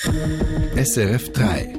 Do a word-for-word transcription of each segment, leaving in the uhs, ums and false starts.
S R F drei.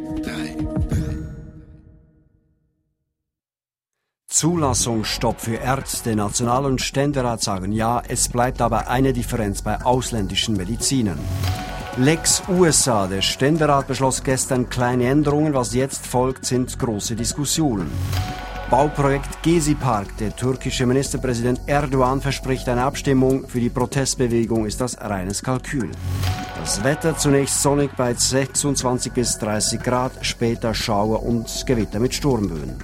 Zulassungsstopp für Ärzte. National- und Ständerat sagen ja, es bleibt aber eine Differenz bei ausländischen Medizinern. Lex U S A. Der Ständerat beschloss gestern kleine Änderungen. Was jetzt folgt, sind große Diskussionen. Bauprojekt Gezi Park. Der türkische Ministerpräsident Erdogan verspricht eine Abstimmung. Für die Protestbewegung ist das reines Kalkül. Das Wetter zunächst sonnig bei sechsundzwanzig bis dreißig Grad, später Schauer und Gewitter mit Sturmböen.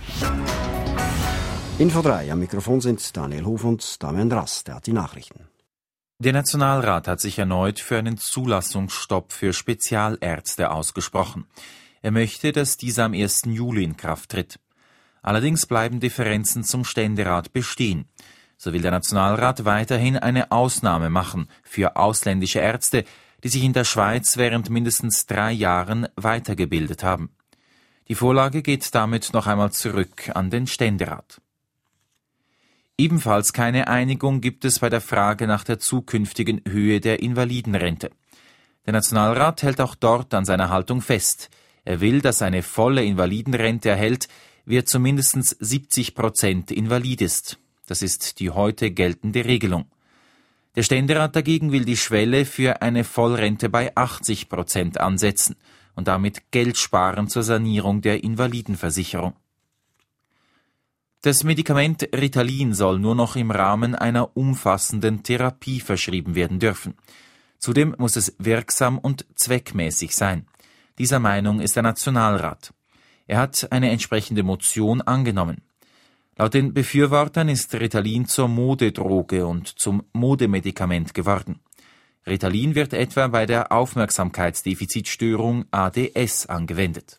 Info drei, am Mikrofon sind Daniel Hof und Damian Rast, der hat die Nachrichten. Der Nationalrat hat sich erneut für einen Zulassungsstopp für Spezialärzte ausgesprochen. Er möchte, dass dieser am ersten Juli in Kraft tritt. Allerdings bleiben Differenzen zum Ständerat bestehen. So will der Nationalrat weiterhin eine Ausnahme machen für ausländische Ärzte, die sich in der Schweiz während mindestens drei Jahren weitergebildet haben. Die Vorlage geht damit noch einmal zurück an den Ständerat. Ebenfalls keine Einigung gibt es bei der Frage nach der zukünftigen Höhe der Invalidenrente. Der Nationalrat hält auch dort an seiner Haltung fest. Er will, dass eine volle Invalidenrente erhält, wer zumindest siebzig Prozent invalid ist. Das ist die heute geltende Regelung. Der Ständerat dagegen will die Schwelle für eine Vollrente bei achtzig Prozent ansetzen und damit Geld sparen zur Sanierung der Invalidenversicherung. Das Medikament Ritalin soll nur noch im Rahmen einer umfassenden Therapie verschrieben werden dürfen. Zudem muss es wirksam und zweckmäßig sein. Dieser Meinung ist der Nationalrat. Er hat eine entsprechende Motion angenommen. Laut den Befürwortern ist Ritalin zur Modedroge und zum Modemedikament geworden. Ritalin wird etwa bei der Aufmerksamkeitsdefizitstörung A D S angewendet.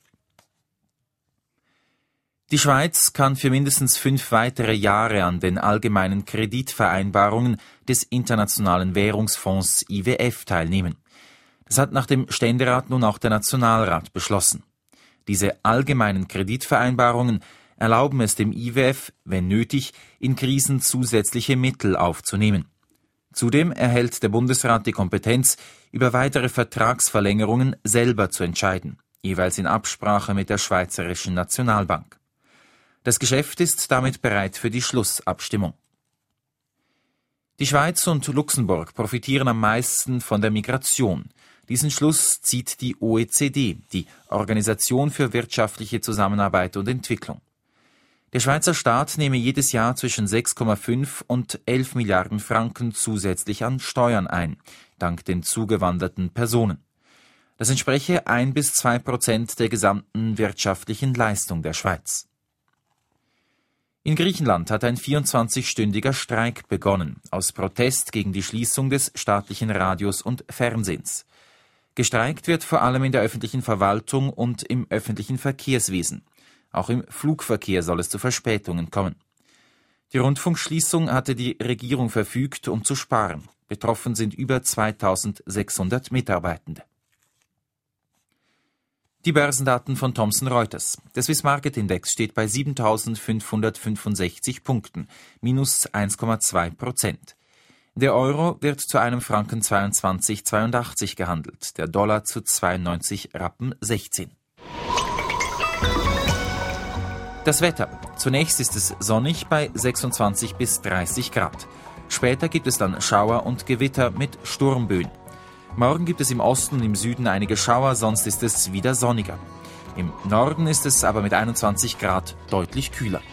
Die Schweiz kann für mindestens fünf weitere Jahre an den allgemeinen Kreditvereinbarungen des Internationalen Währungsfonds I W F teilnehmen. Das hat nach dem Ständerat nun auch der Nationalrat beschlossen. Diese allgemeinen Kreditvereinbarungen erlauben es dem I W F, wenn nötig, in Krisen zusätzliche Mittel aufzunehmen. Zudem erhält der Bundesrat die Kompetenz, über weitere Vertragsverlängerungen selber zu entscheiden, jeweils in Absprache mit der Schweizerischen Nationalbank. Das Geschäft ist damit bereit für die Schlussabstimmung. Die Schweiz und Luxemburg profitieren am meisten von der Migration. Diesen Schluss zieht die O E C D, die Organisation für wirtschaftliche Zusammenarbeit und Entwicklung. Der Schweizer Staat nehme jedes Jahr zwischen sechs Komma fünf und elf Milliarden Franken zusätzlich an Steuern ein, dank den zugewanderten Personen. Das entspreche ein bis zwei Prozent der gesamten wirtschaftlichen Leistung der Schweiz. In Griechenland hat ein vierundzwanzigstündiger Streik begonnen, aus Protest gegen die Schließung des staatlichen Radios und Fernsehens. Gestreikt wird vor allem in der öffentlichen Verwaltung und im öffentlichen Verkehrswesen. Auch im Flugverkehr soll es zu Verspätungen kommen. Die Rundfunkschließung hatte die Regierung verfügt, um zu sparen. Betroffen sind über zweitausendsechshundert Mitarbeitende. Die Börsendaten von Thomson Reuters. Der Swiss Market Index steht bei siebentausendfünfhundertfünfundsechzig Punkten, minus eins Komma zwei Prozent. Der Euro wird zu einem Franken zweiundzwanzig Komma zweiundachtzig gehandelt, der Dollar zu zweiundneunzig Rappen sechzehn. Das Wetter. Zunächst ist es sonnig bei sechsundzwanzig bis dreißig Grad. Später gibt es dann Schauer und Gewitter mit Sturmböen. Morgen gibt es im Osten und im Süden einige Schauer, sonst ist es wieder sonniger. Im Norden ist es aber mit einundzwanzig Grad deutlich kühler.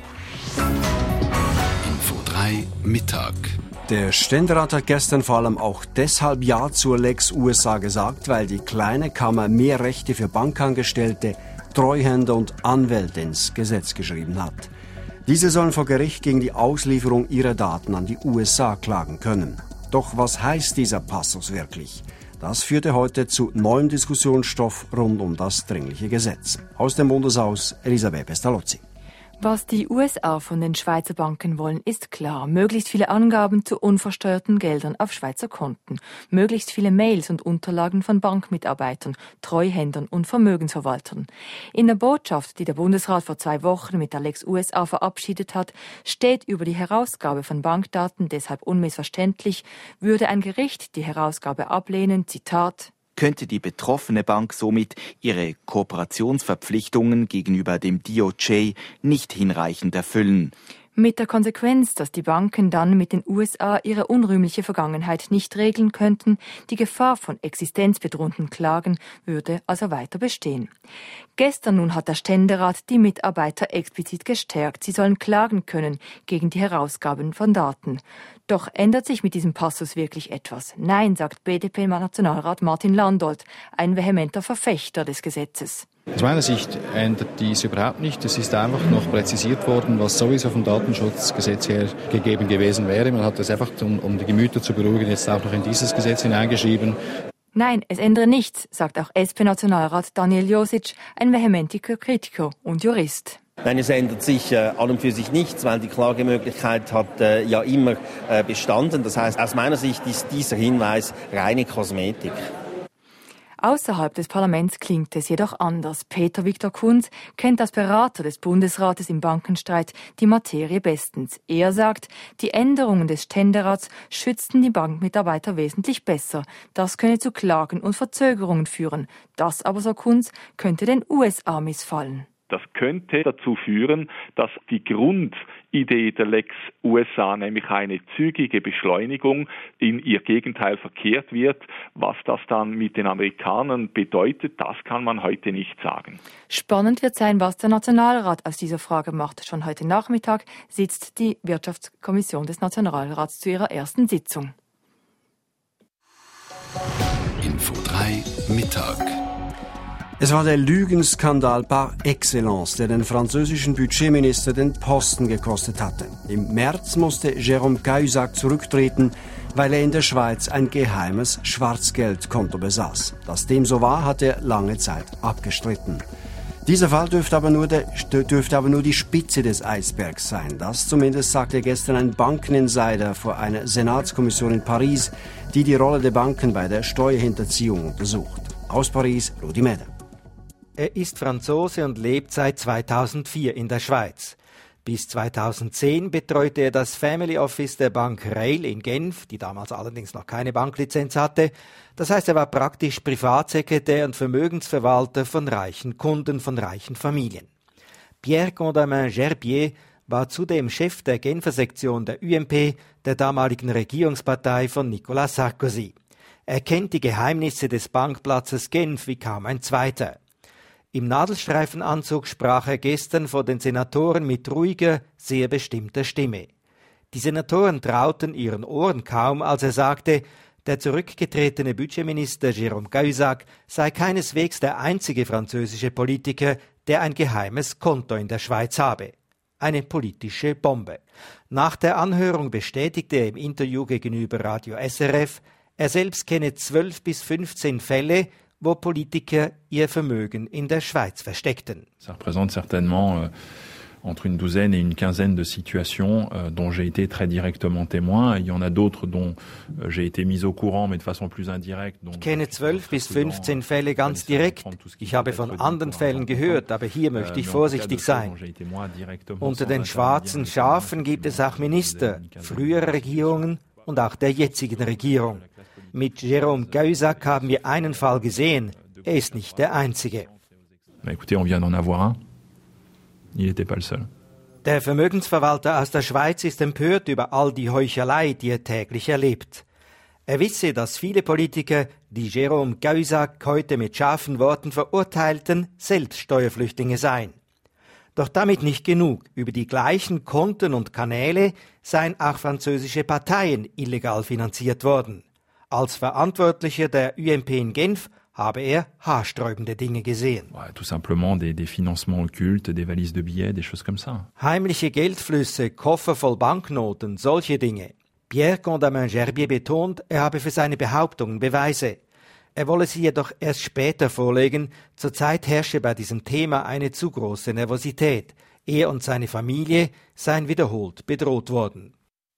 Info drei Mittag. Der Ständerat hat gestern vor allem auch deshalb Ja zur Lex U S A gesagt, weil die kleine Kammer mehr Rechte für Bankangestellte, Treuhänder und Anwälte ins Gesetz geschrieben hat. Diese sollen vor Gericht gegen die Auslieferung ihrer Daten an die U S A klagen können. Doch was heißt dieser Passus wirklich? Das führte heute zu neuem Diskussionsstoff rund um das dringliche Gesetz. Aus dem Bundeshaus Elisabeth Pestalozzi. Was die U S A von den Schweizer Banken wollen, ist klar. Möglichst viele Angaben zu unversteuerten Geldern auf Schweizer Konten. Möglichst viele Mails und Unterlagen von Bankmitarbeitern, Treuhändern und Vermögensverwaltern. In der Botschaft, die der Bundesrat vor zwei Wochen mit der Lex U S A verabschiedet hat, steht über die Herausgabe von Bankdaten deshalb unmissverständlich, würde ein Gericht die Herausgabe ablehnen, Zitat, könnte die betroffene Bank somit ihre Kooperationsverpflichtungen gegenüber dem D O J nicht hinreichend erfüllen. Mit der Konsequenz, dass die Banken dann mit den U S A ihre unrühmliche Vergangenheit nicht regeln könnten, die Gefahr von existenzbedrohenden Klagen würde also weiter bestehen. Gestern nun hat der Ständerat die Mitarbeiter explizit gestärkt. Sie sollen klagen können gegen die Herausgaben von Daten. Doch ändert sich mit diesem Passus wirklich etwas? Nein, sagt B D P-Nationalrat Martin Landolt, ein vehementer Verfechter des Gesetzes. Aus meiner Sicht ändert dies überhaupt nicht. Es ist einfach noch präzisiert worden, was sowieso vom Datenschutzgesetz her gegeben gewesen wäre. Man hat das einfach, um, um die Gemüter zu beruhigen, jetzt auch noch in dieses Gesetz hineingeschrieben. Nein, es ändere nichts, sagt auch S P-Nationalrat Daniel Josic, ein vehementiger Kritiker und Jurist. Nein, es ändert sich äh, an und für sich nichts, weil die Klagemöglichkeit hat äh, ja immer äh, bestanden. Das heißt, aus meiner Sicht ist dieser Hinweis reine Kosmetik. Außerhalb des Parlaments klingt es jedoch anders. Peter Viktor Kunz kennt als Berater des Bundesrates im Bankenstreit die Materie bestens. Er sagt, die Änderungen des Ständerats schützten die Bankmitarbeiter wesentlich besser. Das könne zu Klagen und Verzögerungen führen. Das aber, so Kunz, könnte den U S A missfallen. Das könnte dazu führen, dass die Grundidee der Lex U S A, nämlich eine zügige Beschleunigung, in ihr Gegenteil verkehrt wird. Was das dann mit den Amerikanern bedeutet, das kann man heute nicht sagen. Spannend wird sein, was der Nationalrat aus dieser Frage macht. Schon heute Nachmittag sitzt die Wirtschaftskommission des Nationalrats zu ihrer ersten Sitzung. Info drei Mittag. Es war der Lügenskandal par excellence, der den französischen Budgetminister den Posten gekostet hatte. Im März musste Jérôme Cahuzac zurücktreten, weil er in der Schweiz ein geheimes Schwarzgeldkonto besaß. Dass dem so war, hat er lange Zeit abgestritten. Dieser Fall dürfte aber, nur der, dürfte aber nur die Spitze des Eisbergs sein. Das zumindest sagte gestern ein Bankeninsider vor einer Senatskommission in Paris, die die Rolle der Banken bei der Steuerhinterziehung untersucht. Aus Paris, Rudi Meder. Er ist Franzose und lebt seit zweitausendvier in der Schweiz. Bis zweitausendzehn betreute er das Family Office der Bank Rail in Genf, die damals allerdings noch keine Banklizenz hatte. Das heißt, er war praktisch Privatsekretär und Vermögensverwalter von reichen Kunden, von reichen Familien. Pierre Condamin Gerbier war zudem Chef der Genfer Sektion der U M P, der damaligen Regierungspartei von Nicolas Sarkozy. Er kennt die Geheimnisse des Bankplatzes Genf wie kaum ein zweiter. Im Nadelstreifenanzug sprach er gestern vor den Senatoren mit ruhiger, sehr bestimmter Stimme. Die Senatoren trauten ihren Ohren kaum, als er sagte, der zurückgetretene Budgetminister Jérôme Cahuzac sei keineswegs der einzige französische Politiker, der ein geheimes Konto in der Schweiz habe. Eine politische Bombe. Nach der Anhörung bestätigte er im Interview gegenüber Radio S R F, er selbst kenne zwölf bis fünfzehn Fälle, wo Politiker ihr Vermögen in der Schweiz versteckten. Ça représente certainement euh, entre une douzaine et une quinzaine de situations euh, dont j'ai été très directement témoin. Il y en a d'autres dont euh, j'ai été mis au courant, mais de façon plus indirecte. Ich kenne zwölf bis fünfzehn Fälle ganz direkt. Ich habe von anderen Fällen gehört, aber hier möchte ich vorsichtig sein. Unter den schwarzen Schafen gibt es auch Minister, frühere Regierungen und auch der jetzigen Regierung. Mit Jérôme Cahuzac haben wir einen Fall gesehen. Er ist nicht der einzige. Écoutez, on vient d'en avoir un. Il n'était pas le seul. Der Vermögensverwalter aus der Schweiz ist empört über all die Heuchelei, die er täglich erlebt. Er wisse, dass viele Politiker, die Jérôme Cahuzac heute mit scharfen Worten verurteilten, selbst Steuerflüchtlinge seien. Doch damit nicht genug. Über die gleichen Konten und Kanäle seien auch französische Parteien illegal finanziert worden. Als Verantwortlicher der U M P in Genf habe er haarsträubende Dinge gesehen. Ouais, tout simplement des, des financements occultes, des valises de billets, des choses comme ça. Heimliche Geldflüsse, Koffer voll Banknoten, solche Dinge. Pierre Condamin Gerbier betont, er habe für seine Behauptungen Beweise. Er wolle sie jedoch erst später vorlegen. Zurzeit herrsche bei diesem Thema eine zu große Nervosität. Er und seine Familie seien wiederholt bedroht worden.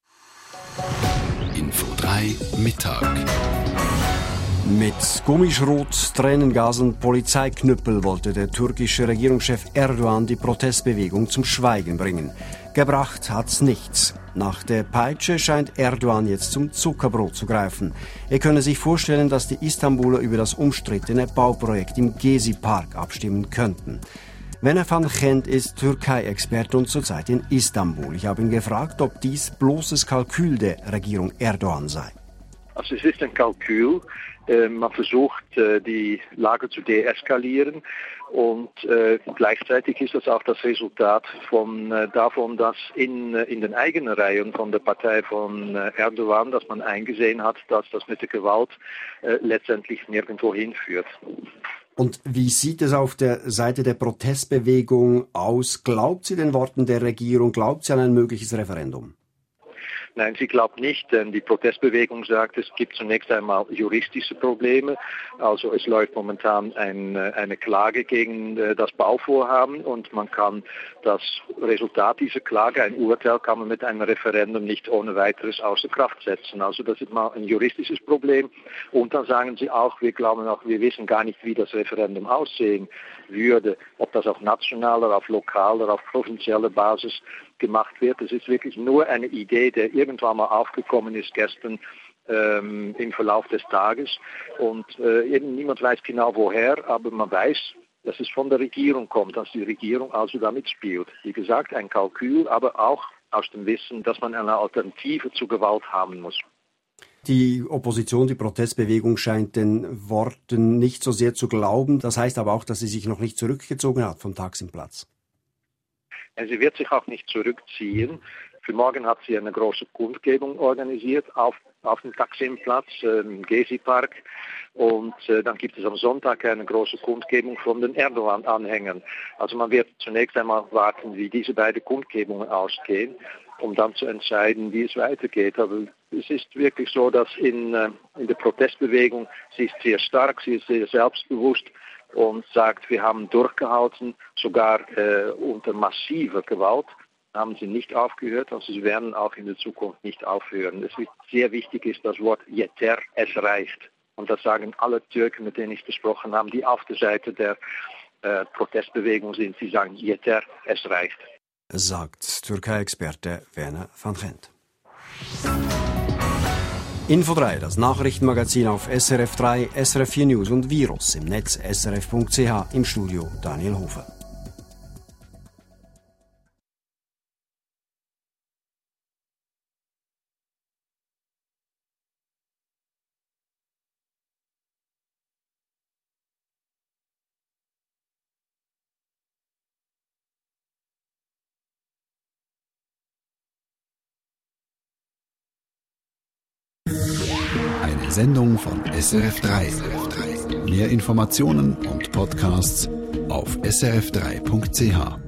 Info drei Mittag. Mit Gummischrot, Tränengas und Polizeiknüppel wollte der türkische Regierungschef Erdogan die Protestbewegung zum Schweigen bringen. Gebracht hat's nichts. Nach der Peitsche scheint Erdogan jetzt zum Zuckerbrot zu greifen. Er könne sich vorstellen, dass die Istanbuler über das umstrittene Bauprojekt im Gezi-Park abstimmen könnten. Werner van Gent ist Türkei-Experte und zurzeit in Istanbul. Ich habe ihn gefragt, ob dies bloßes Kalkül der Regierung Erdogan sei. Also es ist ein Kalkül. Man versucht, die Lage zu deeskalieren und äh, gleichzeitig ist das auch das Resultat von, äh, davon, dass in, in den eigenen Reihen von der Partei von äh, Erdogan, dass man eingesehen hat, dass das mit der Gewalt äh, letztendlich nirgendwo hinführt. Und wie sieht es auf der Seite der Protestbewegung aus? Glaubt sie den Worten der Regierung? Glaubt sie an ein mögliches Referendum? Nein, sie glaubt nicht, denn die Protestbewegung sagt, es gibt zunächst einmal juristische Probleme. Also es läuft momentan ein, eine Klage gegen das Bauvorhaben und man kann das Resultat dieser Klage, ein Urteil, kann man mit einem Referendum nicht ohne weiteres außer Kraft setzen. Also das ist mal ein juristisches Problem. Und dann sagen sie auch, wir glauben auch, wir wissen gar nicht, wie das Referendum aussehen würde, ob das auf nationaler, auf lokaler, auf provinzieller Basis gemacht wird. Es ist wirklich nur eine Idee, die irgendwann mal aufgekommen ist gestern ähm, im Verlauf des Tages. Und äh, eben niemand weiß genau woher, aber man weiß, dass es von der Regierung kommt, dass die Regierung also damit spielt. Wie gesagt, ein Kalkül, aber auch aus dem Wissen, dass man eine Alternative zur Gewalt haben muss. Die Opposition, die Protestbewegung scheint den Worten nicht so sehr zu glauben. Das heißt aber auch, dass sie sich noch nicht zurückgezogen hat vom Taksim-Platz. Sie wird sich auch nicht zurückziehen. Für morgen hat sie eine große Kundgebung organisiert auf, auf dem Taksim-Platz, äh, im Gezi-Park. Und äh, dann gibt es am Sonntag eine große Kundgebung von den Erdogan-Anhängern. Also man wird zunächst einmal warten, wie diese beiden Kundgebungen ausgehen, um dann zu entscheiden, wie es weitergeht. Aber es ist wirklich so, dass in, äh, in der Protestbewegung, sie ist sehr stark, sie ist sehr selbstbewusst und sagt, wir haben durchgehalten, sogar äh, unter massiver Gewalt haben sie nicht aufgehört, also sie werden auch in der Zukunft nicht aufhören. Es ist sehr wichtig ist das Wort Yeter, es reicht. Und das sagen alle Türken, mit denen ich gesprochen habe, die auf der Seite der äh, Protestbewegung sind. Sie sagen Yeter, es reicht. Sagt Türkei-Experte Werner van Gent. Info drei, das Nachrichtenmagazin auf S R F drei, S R F vier News und Virus im Netz S R F Punkt C H, im Studio Daniel Hofer. Eine Sendung von S R F drei. Mehr Informationen und Podcasts auf S R F drei Punkt C H.